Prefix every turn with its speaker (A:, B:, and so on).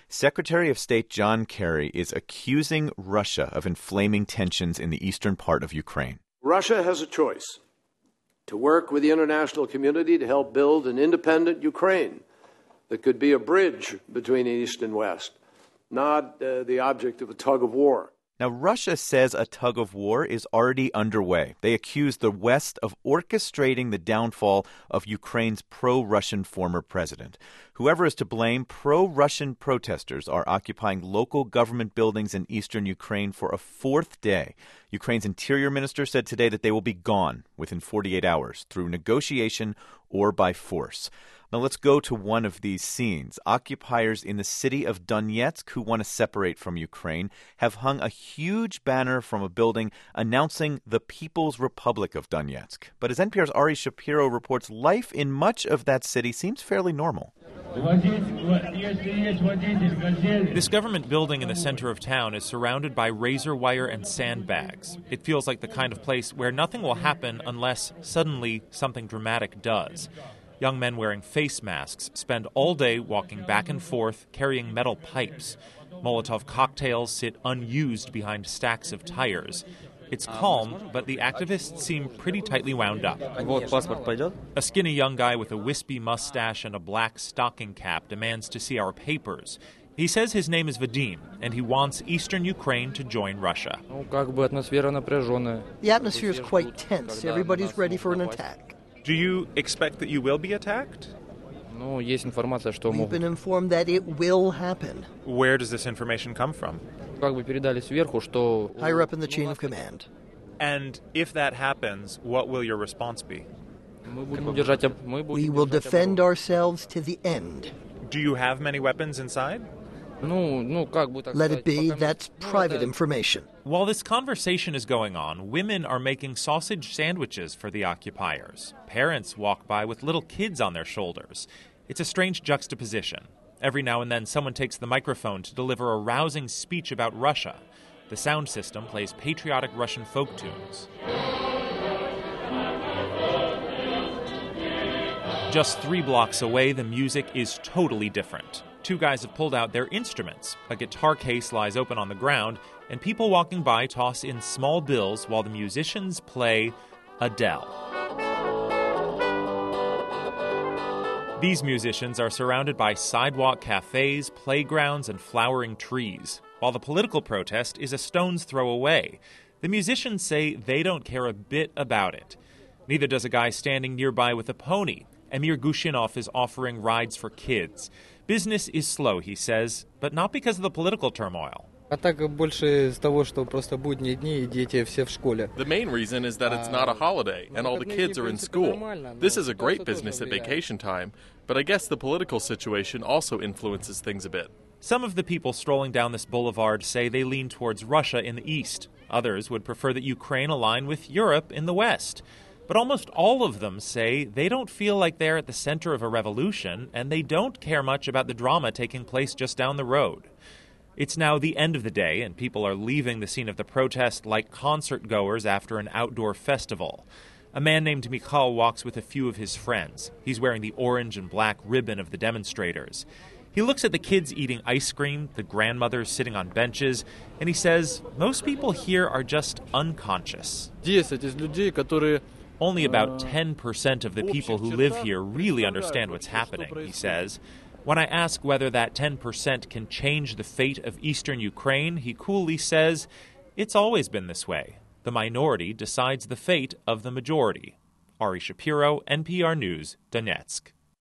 A: Secretary of State John Kerry is accusing Russia of inflaming tensions in the eastern part of Ukraine.
B: Russia has a choice to work with the international community to help build an independent Ukraine that could be a bridge between East and West, not the object of a tug of war.
A: Now, Russia says a tug of war is already underway. They accuse the West of orchestrating the downfall of Ukraine's pro-Russian former president. Whoever is to blame, pro-Russian protesters are occupying local government buildings in eastern Ukraine for a fourth day. Ukraine's interior minister said today that they will be gone within 48 hours through negotiation or by force. Now let's go to one of these scenes. Occupiers in the city of Donetsk who want to separate from Ukraine have hung a huge banner from a building announcing the People's Republic of Donetsk. But as NPR's Ari Shapiro reports, life in much of that city seems fairly normal.
C: This government building in the center of town is surrounded by razor wire and sandbags. It feels like the kind of place where nothing will happen unless suddenly something dramatic does. Young men wearing face masks spend all day walking back and forth, carrying metal pipes. Molotov cocktails sit unused behind stacks of tires. It's calm, but the activists seem pretty tightly wound up. A skinny young guy with a wispy mustache and a black stocking cap demands to see our papers. He says his name is Vadim, and he wants eastern Ukraine to join Russia.
D: The atmosphere is quite tense. Everybody's ready for an attack.
C: Do you expect that you will be attacked?
D: We've been informed that it will happen.
C: Where does this information come from?
D: Higher up in the chain of command.
C: And if that happens, what will your response be?
D: We will defend ourselves to the end.
C: Do you have many weapons inside?
D: Let it be. That's private information.
C: While this conversation is going on, women are making sausage sandwiches for the occupiers. Parents walk by with little kids on their shoulders. It's a strange juxtaposition. Every now and then, someone takes the microphone to deliver a rousing speech about Russia. The sound system plays patriotic Russian folk tunes. Just 3 blocks away, the music is totally different. 2 guys have pulled out their instruments. A guitar case lies open on the ground, and people walking by toss in small bills while the musicians play Adele. These musicians are surrounded by sidewalk cafes, playgrounds, and flowering trees, while the political protest is a stone's throw away. The musicians say they don't care a bit about it. Neither does a guy standing nearby with a pony. Emir Gushinov is offering rides for kids. Business is slow, he says, but not because of the political turmoil.
E: The
F: main reason is that it's not a holiday and all the kids are in school. This is a great business at vacation time, but I guess the political situation also influences things a bit.
C: Some of the people strolling down this boulevard say they lean towards Russia in the east. Others would prefer that Ukraine align with Europe in the west. But almost all of them say they don't feel like they're at the center of a revolution, and they don't care much about the drama taking place just down the road. It's now the end of the day, and people are leaving the scene of the protest like concert-goers after an outdoor festival. A man named Michal walks with a few of his friends. He's wearing the orange and black ribbon of the demonstrators. He looks at the kids eating ice cream, the grandmothers sitting on benches, and he says most people here are just unconscious. Only about 10% of the people who live here really understand what's happening, he says. When I ask whether that 10% can change the fate of eastern Ukraine, he coolly says, it's always been this way. The minority decides the fate of the majority. Ari Shapiro, NPR News, Donetsk.